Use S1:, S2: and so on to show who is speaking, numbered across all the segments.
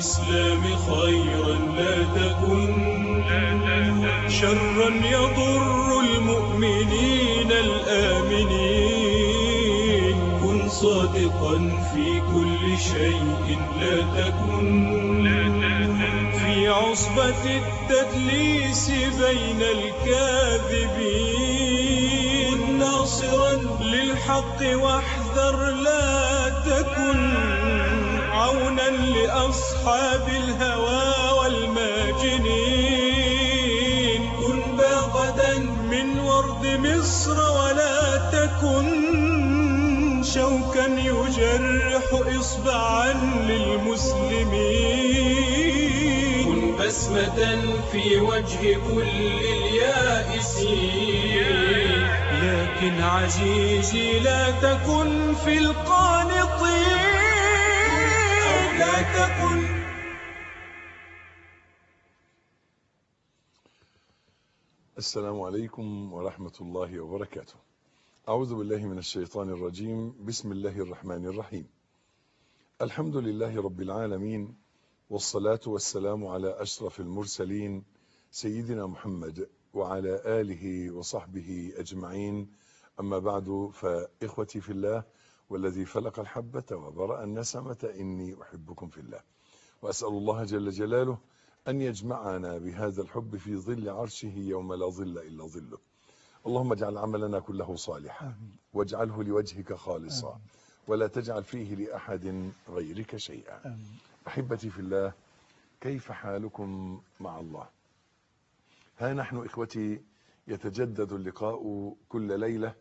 S1: الإسلام خيرا لا تكن شرا يضر المؤمنين الآمنين. كن صادقا في كل شيء لا تكن في عصبة التدليس بين الكاذبين. ناصرا للحق واحذر لا تكن عونا لأصحاب الهوى والماجنين. كن باغدا من ورد مصر ولا تكن شوكا يجرح إصبعا للمسلمين. كن بسمة في وجه كل اليائسين، لكن عزيزي لا تكن في القانطين. لا تكن.
S2: السلام عليكم ورحمة الله وبركاته. أعوذ بالله من الشيطان الرجيم. بسم الله الرحمن الرحيم. الحمد لله رب العالمين، والصلاة والسلام على أشرف المرسلين سيدنا محمد وعلى آله وصحبه أجمعين. أما بعد، فإخوتي في الله والذي فلق الحبة وبرأ النسمة إني أحبكم في الله، وأسأل الله جل جلاله أن يجمعنا بهذا الحب في ظل عرشه يوم لا ظل إلا ظله. اللهم اجعل عملنا كله صالحا واجعله لوجهك خالصا ولا تجعل فيه لأحد غيرك شيئا. أحبتي في الله، كيف حالكم مع الله؟ ها نحن إخوتي يتجدد اللقاء كل ليلة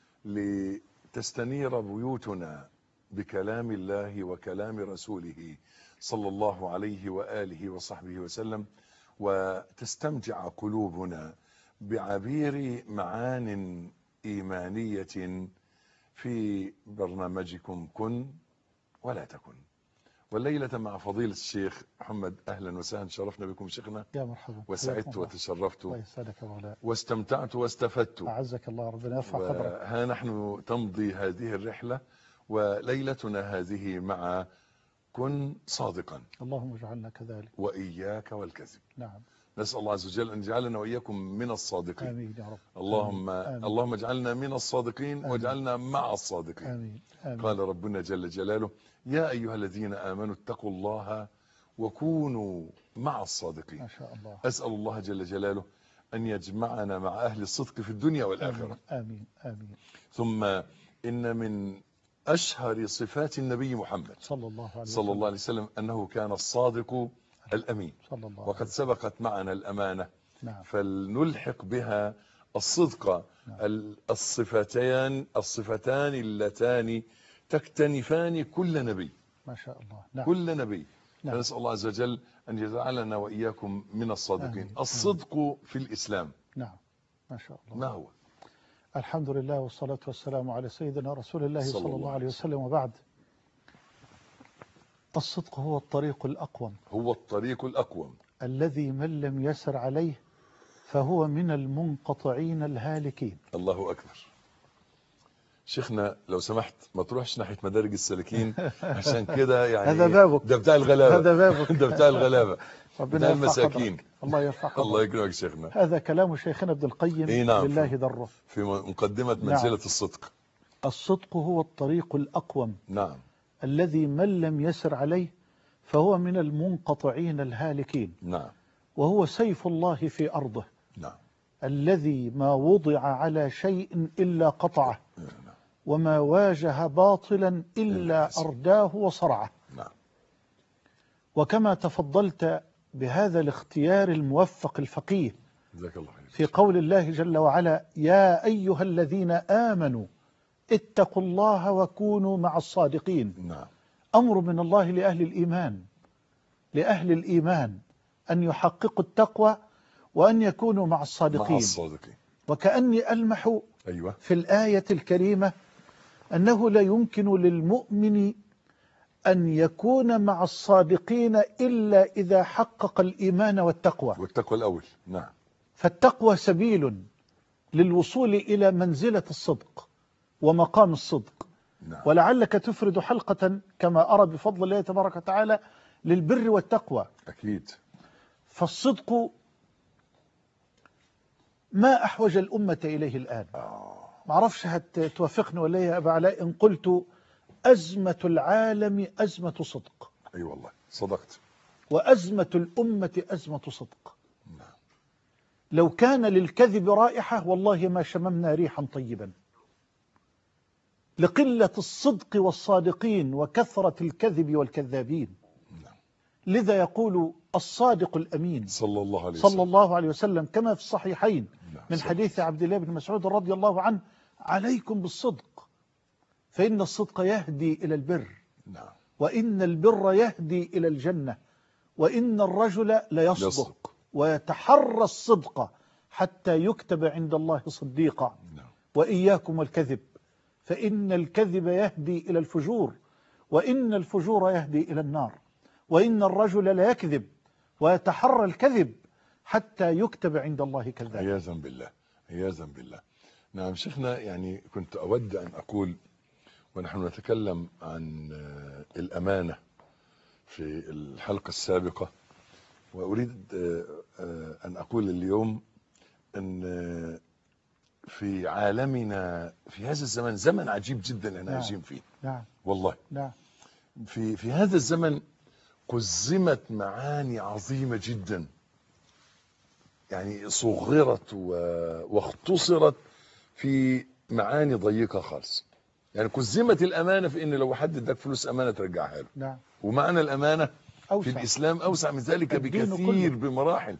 S2: لتستنير بيوتنا بكلام الله وكلام رسوله صلى الله عليه وآله وصحبه وسلم، وتستمتع قلوبنا بعبير معان إيمانية في برنامجكم كن ولا تكن. والليلة مع فضيلة الشيخ محمد. أهلا وسهلا، شرفنا بكم شيخنا.
S3: يا مرحبا.
S2: وسعدت وتشرفت
S3: مولاي.
S2: واستمتعت واستفدت.
S3: أعزك الله، ربنا يرفع قدرك.
S2: ها نحن تمضي هذه الرحلة، وليلتنا هذه مع كن صادقا.
S3: اللهم اجعلنا كذلك.
S2: وإياك والكذب.
S3: نعم.
S2: نسأل الله عز وجل أن يجعلنا وإياكم من الصادقين.
S3: آمين يا رب.
S2: اللهم
S3: آمين.
S2: اللهم اجعلنا من الصادقين واجعلنا مع الصادقين.
S3: آمين. آمين.
S2: قال ربنا جل جلاله: يا أيها الذين آمنوا اتقوا الله وكونوا مع الصادقين.
S3: ما شاء الله.
S2: أسأل الله جل جلاله أن يجمعنا مع أهل الصدق في الدنيا والآخرة.
S3: آمين. آمين.
S2: ثم إن من أشهر صفات النبي محمد
S3: صلى الله عليه
S2: وسلم أنه كان الصادق الأمين،
S3: صلى الله
S2: وقد سبقت معنا الأمانة.
S3: نعم.
S2: فلنلحق بها الصدق.
S3: نعم.
S2: الصفتان اللتان تكتنفان كل نبي.
S3: ما شاء الله. نعم.
S2: كل نبي.
S3: نعم.
S2: فنسأل الله عز وجل أن يجعلنا وإياكم من الصادقين.
S3: آمين.
S2: الصدق في الإسلام.
S3: نعم. ما شاء الله.
S2: ما هو؟
S3: الحمد لله والصلاة والسلام على سيدنا رسول الله صلى الله عليه وسلم، وبعد. الصدق هو الطريق الأقوم.
S2: هو الطريق الأقوم
S3: الذي من لم يسر عليه فهو من المنقطعين الهالكين.
S2: الله أكبر. شيخنا لو سمحت ما تروحش ناحية مدارج السالكين، عشان كده يعني
S3: هذا بابك،
S2: ده بتاع الغلابة.
S3: هذا بابك.
S2: ده بتاع الغلابة،
S3: بتاع
S2: المساكين.
S3: الله يرفع قدرك.
S2: الله يكرمك شيخنا.
S3: هذا كلام شيخنا ابن القيم.
S2: نعم.
S3: لله ذره
S2: في مقدمة منزلة.
S3: نعم.
S2: الصدق.
S3: الصدق هو الطريق الأقوم.
S2: نعم.
S3: الذي من لم يسر عليه فهو من المنقطعين الهالكين.
S2: نعم.
S3: وهو سيف الله في أرضه.
S2: نعم.
S3: الذي ما وضع على شيء إلا قطعه.
S2: نعم.
S3: وما واجه باطلا إلا أرداه وصرعه.
S2: نعم.
S3: وكما تفضلت بهذا الاختيار الموفق الفقيه
S2: جزاك الله خير
S3: في قول الله جل وعلا: يا أيها الذين آمنوا اتقوا الله وكونوا مع الصادقين.
S2: نعم.
S3: أمر من الله لأهل الإيمان، لأهل الإيمان أن يحققوا التقوى وأن يكونوا مع الصادقين. وكأني ألمح
S2: أيوة.
S3: في الآية الكريمة أنه لا يمكن للمؤمن أن يكون مع الصادقين إلا إذا حقق الإيمان والتقوى.
S2: والتقوى الأول. نعم.
S3: فالتقوى سبيل للوصول إلى منزلة الصدق ومقام الصدق.
S2: نعم.
S3: ولعلك تفرد حلقة كما أرى بفضل الله تبارك وتعالى للبر والتقوى.
S2: أكيد.
S3: فالصدق ما أحوج الأمة إليه الآن. ما أعرفش هتوافقني ولا يا أبا علاء إن قلت أزمة العالم أزمة صدق.
S2: أي والله صدقت.
S3: وأزمة الأمة أزمة صدق. لو كان للكذب رائحة والله ما شممنا ريحا طيبا، لقلة الصدق والصادقين وكثرة الكذب والكذابين. لذا يقول الصادق الأمين
S2: صلى الله عليه وسلم
S3: صلى الله عليه وسلم كما في الصحيحين من حديث عبد الله بن مسعود رضي الله عنه: عليكم بالصدق فإن الصدق يهدي إلى البر، وإن البر يهدي إلى الجنة، وإن الرجل ليصدق ويتحرى الصدق حتى يكتب عند الله صديقا. وإياكم والكذب فإن الكذب يهدي إلى الفجور، وإن الفجور يهدي إلى النار، وإن الرجل لا يكذب ويتحرى الكذب حتى يكتب عند الله كذابا.
S2: عياذا بالله، عياذا بالله. نعم شيخنا، يعني كنت أود أن أقول ونحن نتكلم عن الأمانة في الحلقة السابقة، وأريد أن أقول اليوم أن في عالمنا في هذا الزمن، زمن عجيب جدا أنا عايشين فيه. والله في هذا الزمن قزمت معاني عظيمة جدا، يعني صغرت واختصرت في معاني ضيقة خالص. يعني قزمت الأمانة في إن لو حد اداك فلوس أمانة ترجعها له. ومعنى الأمانة في الإسلام أوسع من ذلك بكثير بمراحل.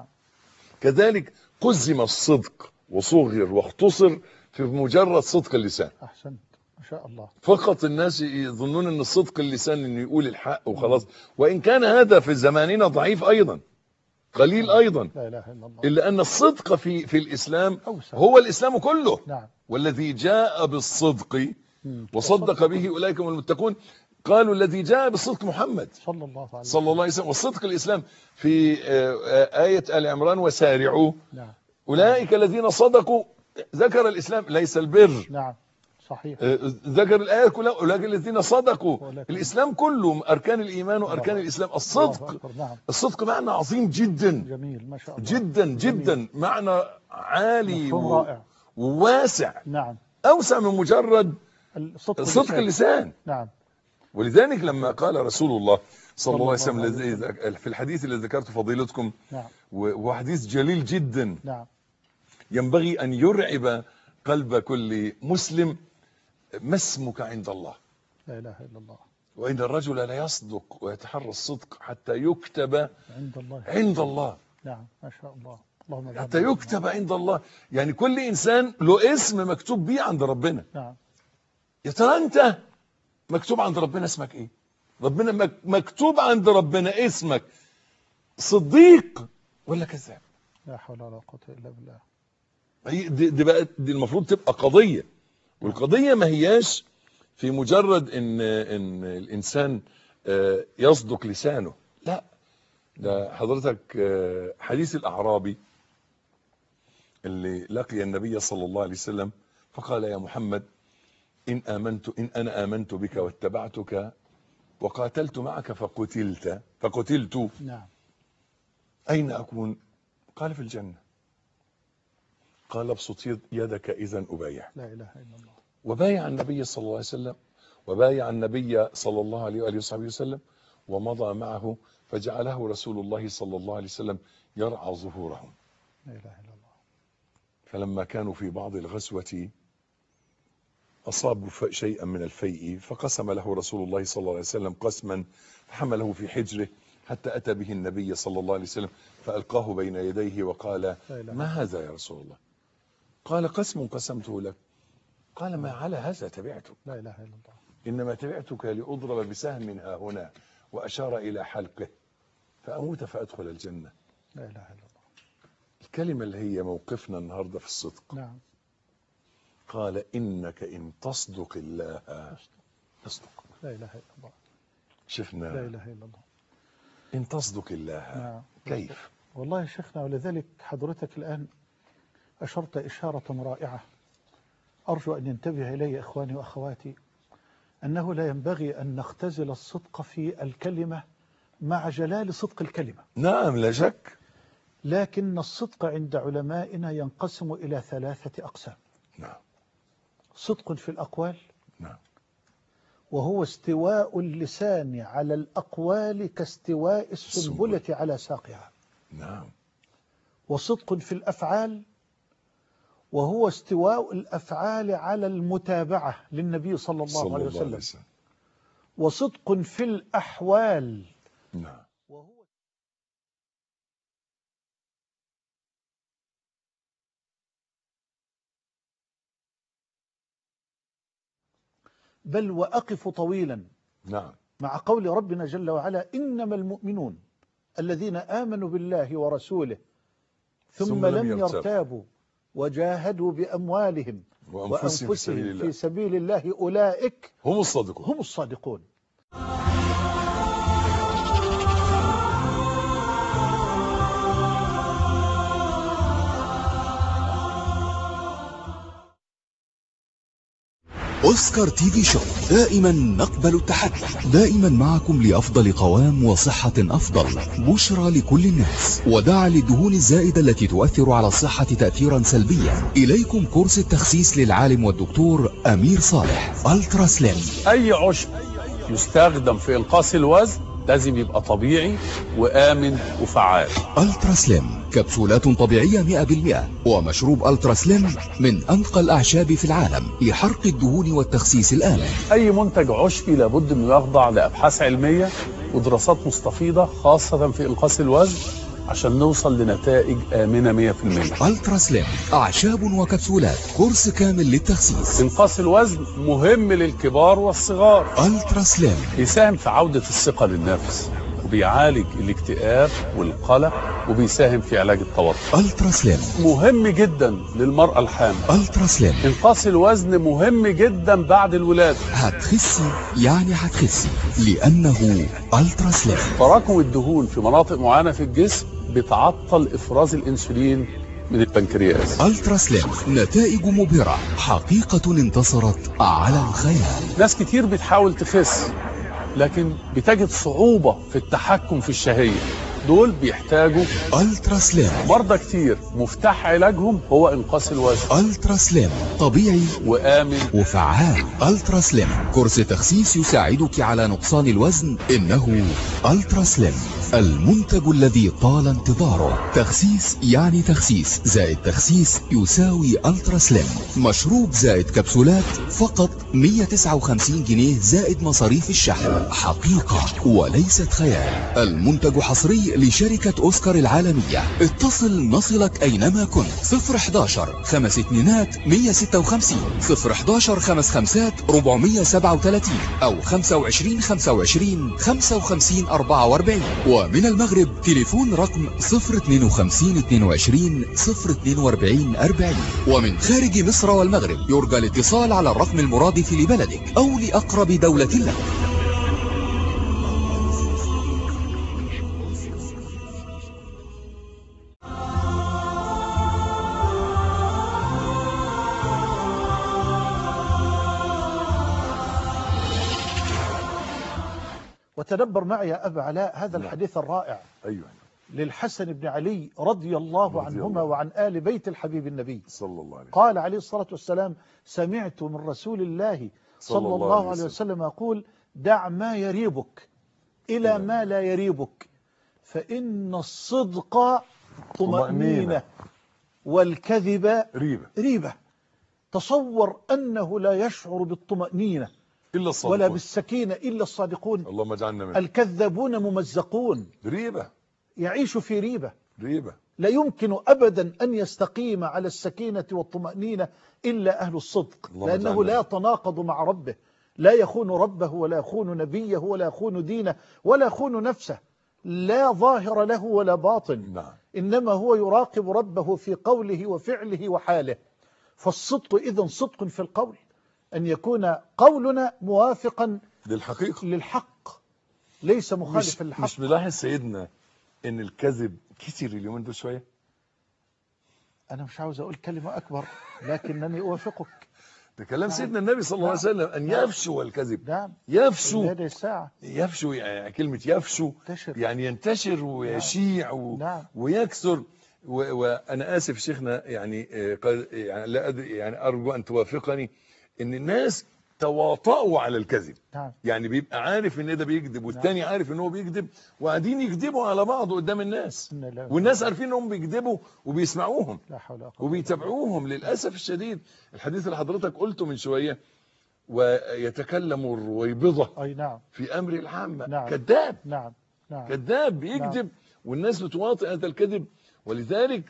S2: كذلك قزم الصدق وصغر واختصر في مجرد صدق اللسان.
S3: أحسنت ما شاء الله.
S2: فقط الناس يظنون أن الصدق اللسان إنه يقول الحق وخلاص، وإن كان هذا في زماننا ضعيف أيضا، قليل أيضا.
S3: لا إله إلا الله.
S2: إلا أن الصدق في الإسلام هو الإسلام كله. والذي جاء بالصدق وصدق به أولئك هم المتقون. قالوا الذي جاء بالصدق محمد صلى الله عليه وسلم. والصدق الإسلام في آية آل عمران: وسارعوا. أولئك الذين صدقوا. ذكر الإسلام ليس البر.
S3: صحيح.
S2: ذكر الآية كلها: أولئك الذين صدقوا. الإسلام كله أركان الإيمان وأركان الإسلام. الصدق. الصدق معنى عظيم جدا.
S3: جميل ما شاء الله.
S2: جدا جدا.
S3: جميل.
S2: معنى عالي
S3: رائع
S2: وواسع. أوسع من مجرد صدق اللسان. ولذلك لما قال رسول الله صلى الله عليه وسلم في الحديث الذي ذكرته فضيلتكم، وحديث جليل جدا ينبغي أن يرعب قلب كل مسلم: ما اسمك عند الله؟
S3: لا إله إلا الله.
S2: وإن الرجل لا يصدق ويتحرى الصدق حتى يكتب عند الله.
S3: نعم ما شاء الله.
S2: حتى يكتب عند الله. يعني كل إنسان له اسم مكتوب بيه عند ربنا. يا ترى أنت مكتوب عند ربنا اسمك إيه؟ ربنا مكتوب عند ربنا اسمك صديق ولا كذاب؟
S3: لا حول ولا قوة إلا بالله.
S2: دي المفروض تبقى قضية. والقضية ما هياش في مجرد ان الانسان يصدق لسانه، لا، ده حضرتك حديث الاعرابي اللي لقي النبي صلى الله عليه وسلم فقال: يا محمد، إن أنا آمنت بك واتبعتك وقاتلت معك فقتلت أين أكون؟ قال: في الجنة. قال: ابسط يدك إذا أبايع.
S3: لا إله إلا الله.
S2: وبايع النبي صلى الله عليه وسلم، وبايع النبي صلى الله عليه وآله وصحبه وسلم، ومضى معه، فجعله رسول الله صلى الله عليه وسلم يرعى ظهورهم.
S3: لا إله إلا الله.
S2: فلما كانوا في بعض الغزوة أصابوا شيئا من الفيء، فقسم له رسول الله صلى الله عليه وسلم قسما، فحمله في حجره حتى أتى به النبي صلى الله عليه وسلم، فألقاه بين يديه وقال: ما هذا يا رسول الله؟ قال: قسم قسمته لك. قال: ما على هذا تبعتك.
S3: لا إله إلا الله.
S2: إنما تبعتك لأضرب بسهم ها هنا، وأشار إلى حلقه، فأموت فأدخل الجنة.
S3: لا إله إلا الله.
S2: الكلمة اللي هي موقفنا النهاردة في الصدق.
S3: نعم.
S2: قال: إنك إن تصدق الله يصدق.
S3: لا إله إلا الله.
S2: شفنا.
S3: لا إله إلا الله.
S2: إن تصدق الله.
S3: نعم.
S2: كيف؟
S3: والله يا شيخنا، ولذلك حضرتك الآن أشرت إشارة رائعة أرجو أن ينتبه إلي إخواني وأخواتي، أنه لا ينبغي أن نختزل الصدق في الكلمة مع جلال صدق الكلمة.
S2: نعم لا شك.
S3: لكن الصدق عند علمائنا ينقسم إلى 3 أقسام.
S2: نعم.
S3: صدق في الأقوال،
S2: نعم،
S3: وهو استواء اللسان على الأقوال كاستواء السنبلة على ساقها.
S2: نعم.
S3: وصدق في الأفعال، وهو استواء الأفعال على المتابعة للنبي صلى الله عليه وسلم. وصدق في الأحوال.
S2: نعم.
S3: بل وأقف طويلا
S2: نعم
S3: مع قول ربنا جل وعلا: إنما المؤمنون الذين آمنوا بالله ورسوله ثم لم يرتابوا وجاهدوا بأموالهم وأنفسهم في سبيل الله أولئك
S2: هم الصادقون.
S4: أوسكار تي في شو، دائما نقبل التحدي، دائما معكم لأفضل قوام وصحة أفضل. بشرى لكل الناس، وداعا للدهون الزائدة التي تؤثر على الصحة تأثيرا سلبيا. إليكم كورس التخسيس للعالم والدكتور أمير صالح، ألترا سليم.
S5: أي عشب يستخدم في إنقاص الوزن لازم يبقى طبيعي وآمن وفعال.
S4: ألترا سليم كبسولات طبيعية 100%، ومشروب ألترا سليم من أنقى الأعشاب في العالم لحرق الدهون والتخسيس الآمن.
S5: أي منتج عشبي لابد أنه يخضع لأبحاث علمية ودراسات مستفيضة، خاصة في إنقاص الوزن، عشان نوصل لنتائج آمنة 100%.
S4: ألترا سليم أعشاب وكبسولات، كورس كامل للتخسيس.
S5: إنقاص الوزن مهم للكبار والصغار.
S4: ألترا سليم
S5: بيساهم في عودة الثقة للنفس، وبيعالج الاكتئاب والقلق، وبيساهم في علاج التوتر.
S4: ألترا سليم
S5: مهم جدا للمرأة الحامل.
S4: ألترا سليم
S5: إنقاص الوزن مهم جدا بعد الولادة.
S4: هتخسي يعني هتخسي، لأنه ألترا سليم.
S5: تراكم الدهون في مناطق معينة في الجسم بتعطل إفراز الأنسولين من البنكرياس.
S4: ألترا سليم نتائج مبهرة، حقيقة انتصرت على الخيال.
S5: ناس كتير بتحاول تخس لكن بتجد صعوبة في التحكم في الشهية، دول بيحتاجوا
S4: ألترا سليم.
S5: مرضى كتير مفتاح علاجهم هو إنقاص الوزن.
S4: ألترا سليم طبيعي
S5: وآمن
S4: وفعال. ألترا سليم كورس تخسيس يساعدك على نقصان الوزن. إنه ألترا سليم المنتج الذي طال انتظاره. تخسيس يعني تخسيس زائد تخسيس يساوي ألترا سليم. مشروب زائد كبسولات فقط 159 جنيه زائد مصاريف الشحن. حقيقة وليست خيال. المنتج حصري لشركة أوسكار العالمية. اتصل نصلك أينما كنت. 011 5 2 156 011 5 5 437 أو 25 25 55 44. ومن المغرب تليفون رقم 052 22 042 40. ومن خارج مصر والمغرب يرجى الاتصال على الرقم المرادف لبلدك أو لأقرب دولة لك.
S3: وتدبر معي يا أبا علاء هذا الحديث الرائع.
S2: أيوة.
S3: للحسن بن علي رضي الله عنهما وعن آل بيت الحبيب النبي
S2: صلى الله عليه وسلم.
S3: قال عليه الصلاة والسلام: سمعت من رسول الله صلى الله عليه وسلم يقول: دع ما يريبك إلى ما لا يريبك، فإن الصدق طمأنينة والكذب ريبة. تصور أنه لا يشعر بالطمأنينة
S2: إلا الصادقون
S3: ولا بالسكينة إلا الصادقون.
S2: اللهم اجعلنا منهم.
S3: الكذابون ممزقون،
S2: ريبة،
S3: يعيش في ريبة. لا يمكن أبدا أن يستقيم على السكينة والطمأنينة إلا أهل الصدق، لأنه لا يتناقض مع ربه، لا يخون ربه ولا يخون نبيه ولا يخون دينه ولا يخون نفسه، لا ظاهر له ولا باطن. إنما هو يراقب ربه في قوله وفعله وحاله. فالصدق إذن صدق في القول، أن يكون قولنا موافقا للحق ليس مخالفا للحق.
S2: مش ملاحظ سيدنا ان الكذب كتير اليومين دول شوية؟
S3: أنا مش عاوز أقول كلمة أكبر لكنني أوافقك.
S2: ده كلام سيدنا النبي صلى الله عليه وسلم أن يفشو الكذب.
S3: نعم.
S2: يفشو،
S3: هذه الساعة
S2: يفشو يعني كلمة يفشو
S3: تشر.
S2: يعني ينتشر ويشيع
S3: نعم.
S2: ويكثر. وأنا آسف شيخنا يعني يعني لا أدري، يعني أرجو أن توافقني إن الناس تواطؤوا على الكذب.
S3: نعم.
S2: يعني بيبقى عارف ان ده بيكذب والتاني عارف ان هو بيكذب، وقاعدين يكذبوا على بعض قدام الناس، والناس عارفين انهم بيكذبوا وبيسمعوهم
S3: لا حول ولا قوة
S2: وبيتابعوهم. للاسف الشديد الحديث اللي حضرتك قلته من شويه، ويتكلم الرويبضه
S3: أي نعم.
S2: في امر العامه.
S3: نعم.
S2: كذاب.
S3: نعم. نعم.
S2: كذاب بيكذب. والناس بتواطئ هذا الكذب. ولذلك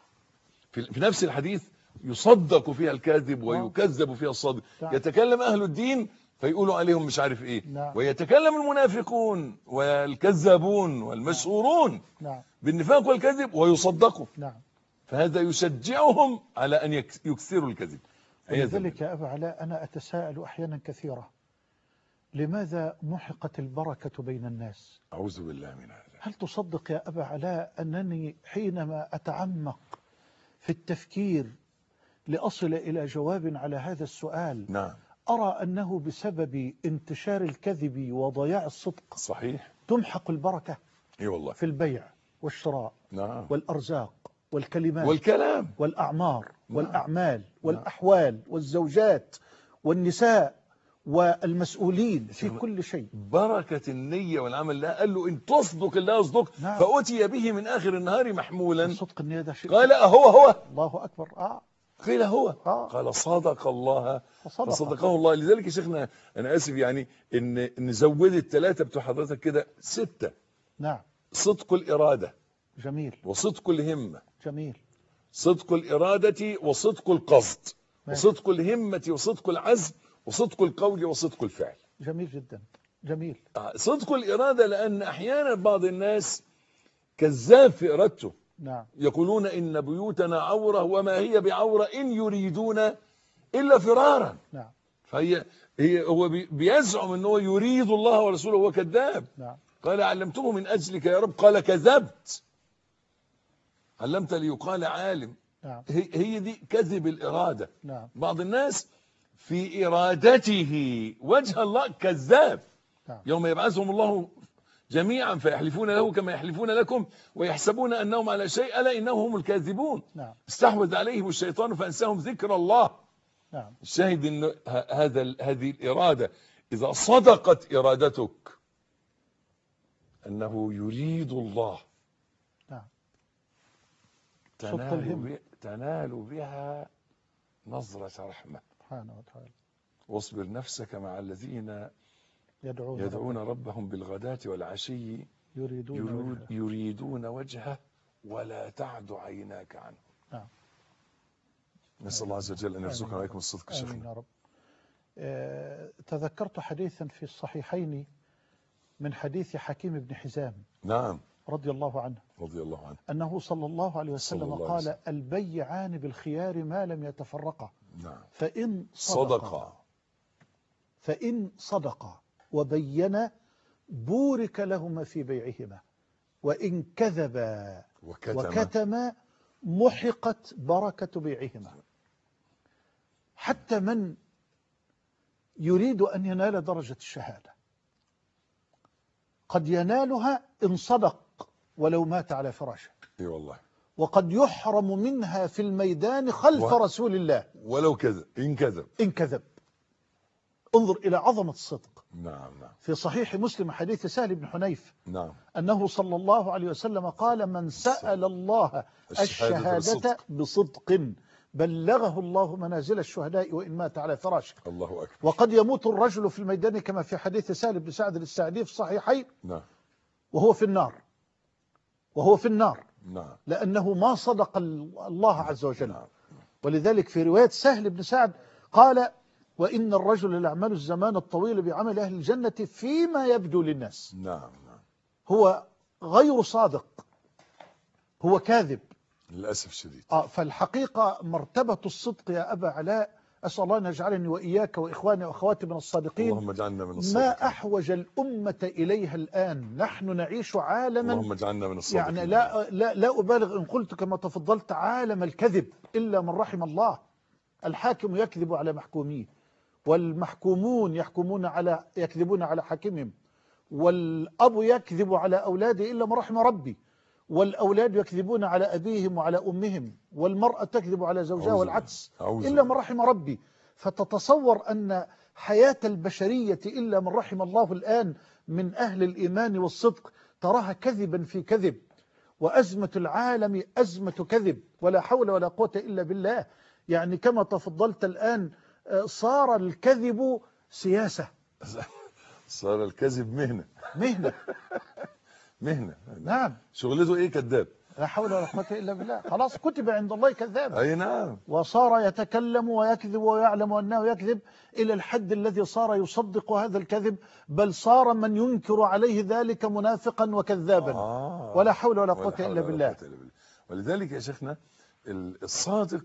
S2: في نفس الحديث يصدق فيها الكاذب ويكذب فيها الصادق. يتكلم اهل الدين فيقولوا عليهم مش عارف ايه. ويتكلم المنافقون والكذابون والمشهورون بالنفاق والكذب ويصدقوا. فهذا يشجعهم على ان يكثروا الكذب.
S3: لذلك يا أبا علاء أنا أتساءل أحيانا كثيرة، لماذا محقت البركة بين الناس؟
S2: أعوذ بالله من هذا.
S3: هل تصدق يا أبا علاء أنني حينما أتعمق في التفكير لأصل إلى جواب على هذا السؤال،
S2: نعم،
S3: أرى أنه بسبب انتشار الكذب وضياع الصدق
S2: صحيح
S3: تمحق البركة
S2: والله
S3: في البيع والشراء.
S2: نعم.
S3: والأرزاق والكلمات
S2: والكلام
S3: والأعمار والأعمال والأحوال والزوجات والنساء والمسؤولين في كل شيء.
S2: بركة النية والعمل. لا قال له إن تصدق الله يصدق. فأتي به من آخر النهار محمولا.
S3: صدق النية ده شيء.
S2: قال هو
S3: الله أكبر.
S2: قيل هو. قال صدق الله فصدقه الله. لذلك يا شيخنا أنا آسف يعني إن نزود الثلاثة بتوع حضرتك كده 6.
S3: نعم.
S2: صدق الإرادة.
S3: جميل.
S2: وصدق الهمة.
S3: جميل.
S2: صدق الإرادة وصدق القصد. وصدق الهمة وصدق العزم وصدق القول وصدق الفعل.
S3: جميل جدا. جميل.
S2: صدق الإرادة لأن أحيانا بعض الناس كذاب في إرادته.
S3: نعم.
S2: يقولون إن بيوتنا عورة وما هي بعورة إن يريدون إلا فرارا.
S3: نعم.
S2: هو بيزعم أنه يريد الله ورسوله وهو كذاب.
S3: نعم.
S2: قال علمته من أجلك يا رب. قال كذبت. علمت ليقال عالم.
S3: نعم.
S2: هي دي كذب الإرادة.
S3: نعم.
S2: بعض الناس في إرادته وجه الله كذاب.
S3: نعم.
S2: يوم يبعثهم الله جميعا فيحلفون له كما يحلفون لكم ويحسبون أنهم على شيء ألا إنهم هم الكاذبون.
S3: نعم.
S2: استحوذ عليهم الشيطان فأنساهم ذكر الله.
S3: نعم.
S2: الشاهد أن هذه الإرادة إذا صدقت إرادتك أنه يريد الله.
S3: نعم.
S2: تنال بها نظرة رحمة
S3: سبحانه وتعالى.
S2: واصبر نفسك مع الذين يدعون ربهم بالغداة والعشي يريدون وجهه ولا تعد عيناك عنه.
S3: نعم.
S2: نسأل الله عز وجل أن يرزقنا عليكم الصدق.
S3: آمين يا رب. تذكرت حديثا في الصحيحين من حديث حكيم بن حزام.
S2: نعم.
S3: رضي الله عنه.
S2: رضي الله عنه.
S3: أنه صلى الله عليه وسلم قال البيعان بالخيار ما لم يتفرقا.
S2: نعم.
S3: فإن صدقا وبينا بورك لهما في بيعهما وإن كذبا وكتما محقت بركة بيعهما. حتى من يريد أن ينال درجة الشهادة قد ينالها إن صدق ولو مات على فراشه.
S2: اي والله.
S3: وقد يحرم منها في الميدان خلف رسول الله
S2: ولو كذب إن كذب.
S3: انظر إلى عظمة الصدق.
S2: نعم.
S3: في صحيح مسلم حديث سهل بن حنيف.
S2: نعم.
S3: أنه صلى الله عليه وسلم قال من سأل الله الشهادة بصدق بلغه الله منازل الشهداء وإن مات على فراشه.
S2: الله أكبر.
S3: وقد يموت الرجل في الميدان كما في حديث سهل بن سعد الساعدي في الصحيحين.
S2: نعم.
S3: وهو في النار.
S2: نعم.
S3: لأنه ما صدق الله عز وجل.
S2: نعم.
S3: ولذلك في رواية سهل بن سعد قال وإن الرجل ليعمل الزمان الطويل بعمل أهل الجنة فيما يبدو للناس.
S2: نعم.
S3: هو غير صادق، هو كاذب
S2: للأسف الشديد.
S3: فالحقيقة مرتبة الصدق يا أبا علاء، أسأل الله أن يجعلني وإياك وإخواني وأخواتي من الصادقين.
S2: اللهم اجعلنا من الصادقين.
S3: ما أحوج الأمة إليها الآن. نحن نعيش عالما،
S2: اللهم اجعلنا من الصادقين.
S3: يعني لا أبالغ إن قلت كما تفضلت عالم الكذب إلا من رحم الله. الحاكم يكذب على محكوميه، والمحكومون يكذبون على حاكمهم، والأب يكذب على أولاده إلا ما رحم ربي، والأولاد يكذبون على أبيهم وعلى أمهم، والمرأة تكذب على زوجها والعكس إلا من رحم ربي. فتتصور أن حياة البشرية إلا من رحم الله الآن من أهل الإيمان والصدق تراها كذبا في كذب، وأزمة العالم أزمة كذب، ولا حول ولا قوة إلا بالله. يعني كما تفضلت الآن صار الكذب سياسة،
S2: صار الكذب مهنة
S3: مهنة. نعم.
S2: شغلته ايه؟ كذاب.
S3: لا حول ولا قوة إلا بالله. خلاص كتب عند الله كذاب.
S2: اي نعم.
S3: وصار يتكلم ويكذب ويعلم أنه يكذب إلى الحد الذي صار يصدق هذا الكذب، بل صار من ينكر عليه ذلك منافقا وكذابا. ولا حول ولا قوة إلا بالله.
S2: ولذلك يا شيخنا الصادق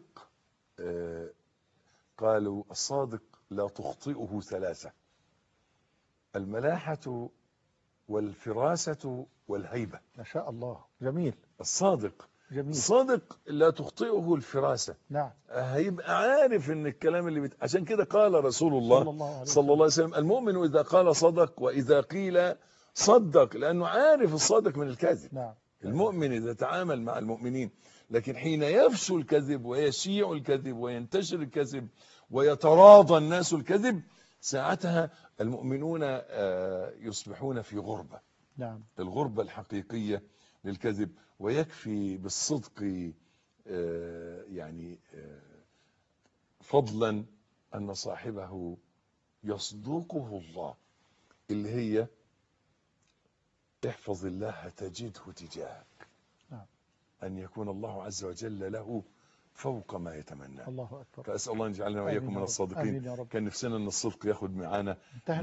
S2: قالوا الصادق لا تخطئه ثلاثة: الملاحة والفراسة والهيبة.
S3: ما شاء الله. جميل.
S2: الصادق
S3: جميل.
S2: الصادق لا تخطئه الفراسة.
S3: نعم.
S2: هيبقى عارف ان الكلام اللي عشان كده قال رسول الله صلى الله عليه وسلم: المؤمن إذا قال صدق وإذا قيل صدق، لأنه عارف الصادق من الكاذب.
S3: نعم.
S2: المؤمن إذا تعامل مع المؤمنين، لكن حين يفشو الكذب ويشيع الكذب وينتشر الكذب ويتراضى الناس الكذب، ساعتها المؤمنون يصبحون في غربة.
S3: نعم.
S2: الغربة الحقيقية للكذب. ويكفي بالصدق يعني فضلا أن صاحبه يصدقه الله، اللي هي احفظ الله تجده تجاهك.
S3: نعم.
S2: أن يكون الله عز وجل له فوق ما يتمنى.
S3: الله أكبر.
S2: فأسأل الله أن يجعلنا وإياكم من الصادقين. كان نفسنا أن الصدق ياخد معانا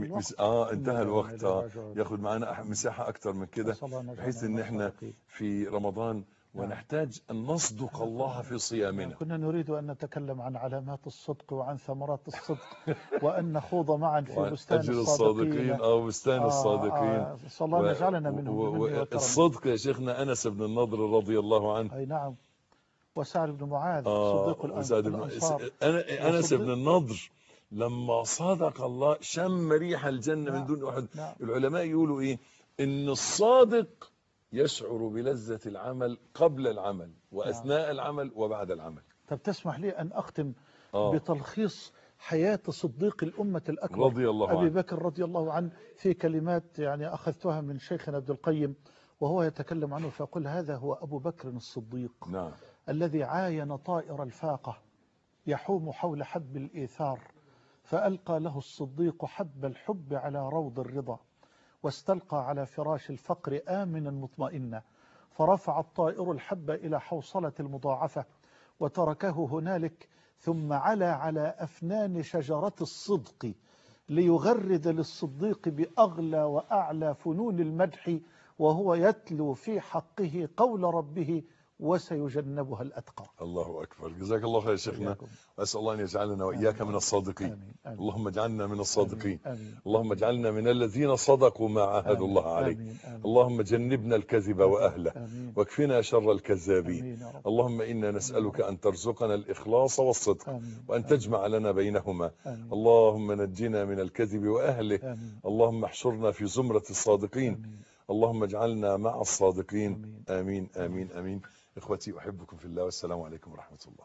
S2: انتهى الوقت ياخد معانا مساحة أكتر من كده، بحيث أن احنا في رمضان ونحتاج أن نصدق الله في صيامنا.
S3: كنا نريد أن نتكلم عن علامات الصدق وعن ثمرات الصدق وأن نخوض معا في بستان الصادقين
S2: أو بستان الصادقين.
S3: صلى الله أن يجعلنا منهم.
S2: الصدق يا شيخنا أنس بن النضر رضي الله عنه.
S3: أي نعم. وسعد بن معاذ صديق الأنصار.
S2: أنس بن النضر لما صادق الله شم ريح الجنة من دون أحد. العلماء يقولوا إيه؟ إن الصادق يشعر بلذة العمل قبل العمل وأثناء العمل وبعد العمل.
S3: طب تسمح لي أن أختم بتلخيص حياة صديق الأمة الأكبر
S2: رضي الله عنه
S3: أبي بكر رضي الله عنه في كلمات يعني أخذتها من شيخنا ابن القيم وهو يتكلم عنه، فيقول: هذا هو أبو بكر الصديق.
S2: نعم.
S3: الذي عاين طائر الفاقة يحوم حول حب الإيثار، فألقى له الصديق حب الحب على روض الرضا، واستلقى على فراش الفقر آمنا مطمئنا، فرفع الطائر الحب إلى حوصلة المضاعفة وتركه هنالك، ثم علا على أفنان شجرة الصدق ليغرد للصديق بأغلى وأعلى فنون المدح، وهو يتلو في حقه قول ربه: وسيجنبها الأتقى.
S2: الله أكبر. جزاك الله خير شيخنا، وأسأل الله أن يجعلنا وإياك من الصادقين.
S3: آمين. آمين.
S2: اللهم اجعلنا من الصادقين.
S3: آمين.
S2: اللهم اجعلنا من الذين صدقوا ما عاهدوا الله عليه.
S3: آمين. آمين.
S2: اللهم جنبنا الكذب وأهله.
S3: آمين.
S2: واكفنا شر الكذابين.
S3: آمين.
S2: اللهم إنا نسألك أن ترزقنا الإخلاص والصدق.
S3: آمين.
S2: وأن تجمع لنا بينهما.
S3: آمين.
S2: اللهم نجنا من الكذب وأهله.
S3: آمين.
S2: اللهم احشرنا في زمرة الصادقين.
S3: آمين.
S2: اللهم اجعلنا مع الصادقين. آمين آمين آمين. إخوتي أحبكم في الله، والسلام عليكم ورحمة الله.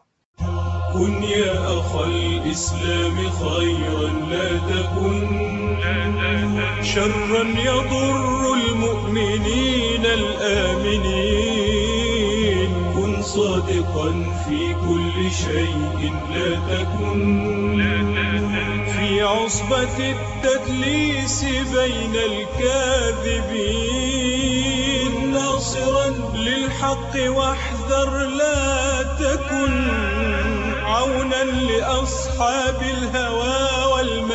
S1: كن يا أخ الإسلام خيرا لا تكن شرا يضر المؤمنين الآمنين. كن صادقا في كل شيء لا تكن في عصبة التدليس بين الكاذبين. ناصرا للحق واحذر لا تكن عونا لأصحاب الهوى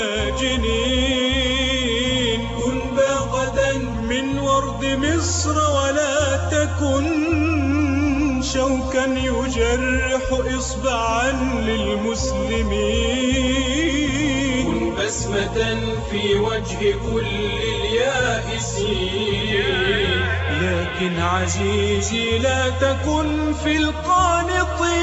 S1: والماجنين. كن باغدا من ورد مصر ولا تكن شوكا يجرح إصبعا للمسلمين. كن بسمة في وجه كل اليائسين، لكن عزيزي لا تكن في القانطين.